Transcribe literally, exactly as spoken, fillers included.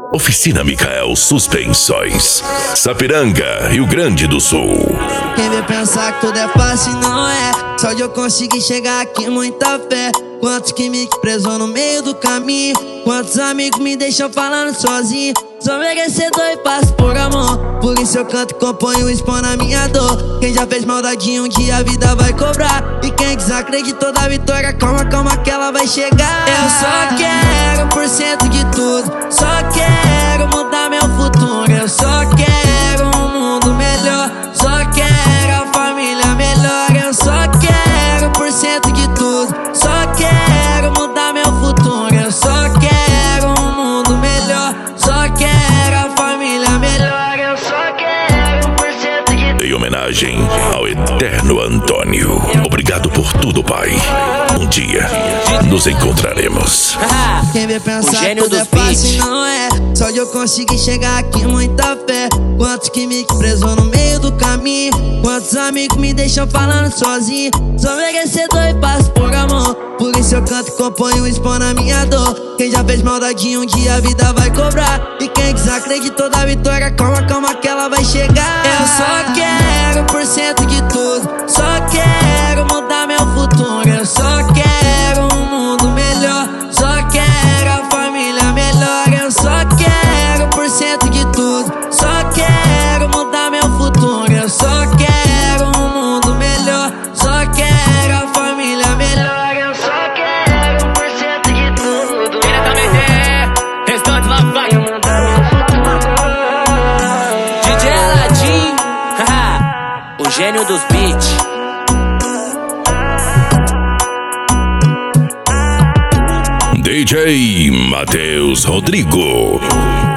Oficina Micael Suspensões, Sapiranga, Rio Grande do Sul. Quem vê pensar que tudo é fácil, não é. Só de eu conseguir chegar aqui, muita fé. Quantos que me prezou no meio do caminho, quantos amigos me deixam falando sozinho. Sou merecedor e passo por amor, por isso eu canto e componho, expondo a minha dor. Quem já fez maldade um dia a vida vai cobrar, e quem desacreditou da vitória, calma, calma que ela vai chegar. Eu só quero um por cento de tudo, só quero mudar meu futuro. Eu só quero um mundo melhor, só quero a família melhor. Eu só quero um por cento de tudo, só quero mudar meu futuro. Eu só quero um mundo melhor, só quero a família melhor. Eu só quero um por cento de tudo. Em homenagem ao eterno Antônio. Obrigado por tudo, pai. Um dia nos encontraremos. Quem vê pensar que tudo é fácil, não é. Só de eu conseguir chegar aqui, muita fé. Quantos que me prezou no meio do caminho, quantos amigos me deixam falando sozinho. Sou merecedor e passo por amor, por isso eu canto e componho, expondo a minha dor. Quem já fez maldade um dia a vida vai cobrar, e quem desacreditou da vitória, calma, calma que ela vai chegar. Eu só quero um por cento de tudo, só quero mudar meu futuro. Eu só quero um mundo melhor, só quero a família melhor. Eu só quero um por cento de tudo, só quero mudar meu futuro. Eu só quero um mundo melhor, só quero a família melhor. Eu só quero um por cento de tudo. Diretamente, restante lá vai D J Aladim, o gênio dos beats. D J Matheus Rodrigo.